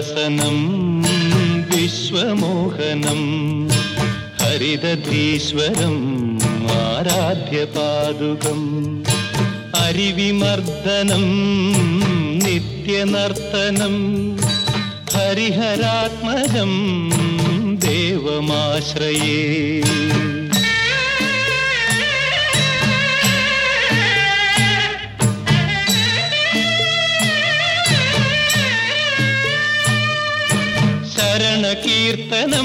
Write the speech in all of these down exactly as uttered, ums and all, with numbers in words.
ഹരിദാസനം വിശ്വമോഹനം ഹരിദധീശ്വരം ആരാധ്യപാദുകം അരിവിമർദ്ദനം നിത്യനർത്തനം ഹരിഹരാത്മജം ദേവമാശ്രയേ. ശരണകീർത്തനം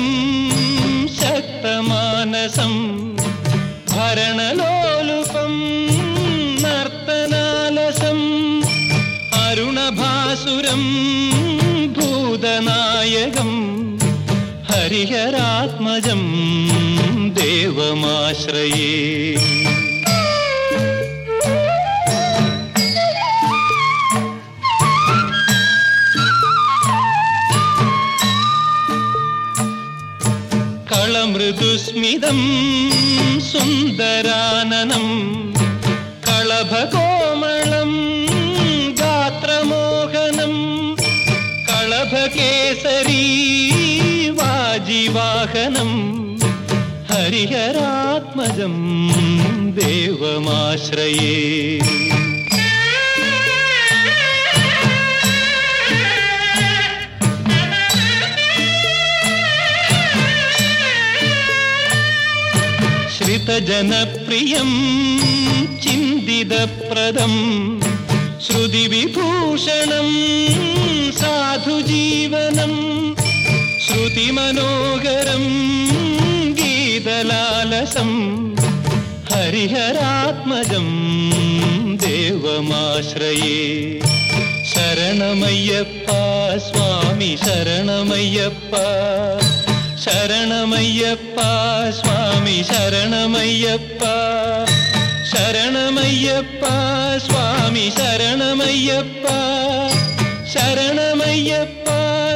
ശക്തമാനസം ഭരണലോലുപം നർത്തനാലസം അരുണഭാസുരം ഭൂതനായകം ഹരിഹരാത്മജം ദേവമാശ്രയേ. കളമൃദുസ്മിതം സുന്ദരാനനം കളഭകോമളം ഗാത്രമോഹനം കളഭകേസരീ വാജിവാഹനം ഹരിഹരാത്മജം ദേവമാശ്രയേ. ശ്രിതജനപ്രിയം ചിന്തിതപ്രദം ശ്രുതിവിഭൂഷണം സാധുജീവനം ശ്രുതിമനോഹരം ഗീതലാലസം ഹരിഹരാത്മജം ദേവമാശ്രയേ. ശരണമയ്യപ്പ സ്വാമി ശരണമയ്യപ്പ ശരണമയ്യപ്പ സ്വാമി ശരണമയ്യപ്പ ശരണമയ്യപ്പ സ്വാമി ശരണമയ്യപ്പ ശരണമയ്യപ്പ